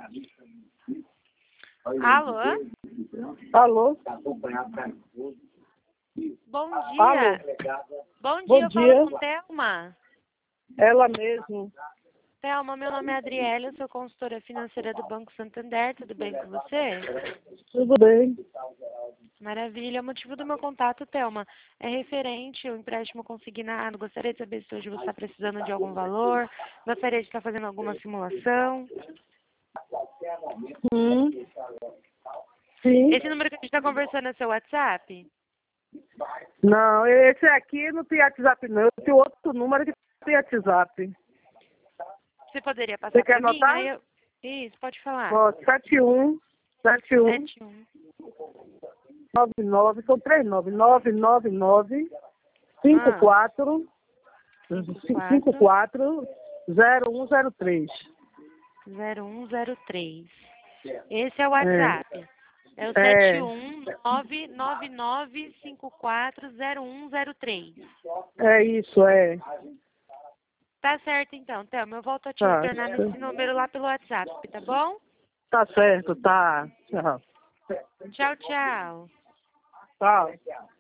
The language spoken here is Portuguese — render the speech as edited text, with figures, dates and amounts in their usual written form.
Alô? Alô? Bom dia. Alô? Bom Bom dia, eu dia. falo com Thelma. Ela mesmo. Thelma, meu nome é Adriele, eu sou consultora financeira do Banco Santander, tudo bem com você? Tudo bem? Maravilha. O motivo do meu contato, Thelma, é referente ao empréstimo consignado. Gostaria de saber se hoje você está precisando de algum valor, gostaria de estar fazendo alguma simulação. Sim. Esse número que a gente está conversando é seu WhatsApp? Não, esse aqui não tem WhatsApp não. Eu tenho outro número que tem WhatsApp. Você poderia passar Você quer para mim? anotar? Aí eu... Isso, pode falar. Ó, 71 71. 99, são 39, 999 54 54 0103. 0103. Esse é o WhatsApp. É o É, 71999540103. é isso, é. Tá certo então, Thelma. Eu volto a te Tá, retornar nesse número lá pelo WhatsApp, tá bom? tá certo, tá. Tchau. Tchau, tchau. Tchau.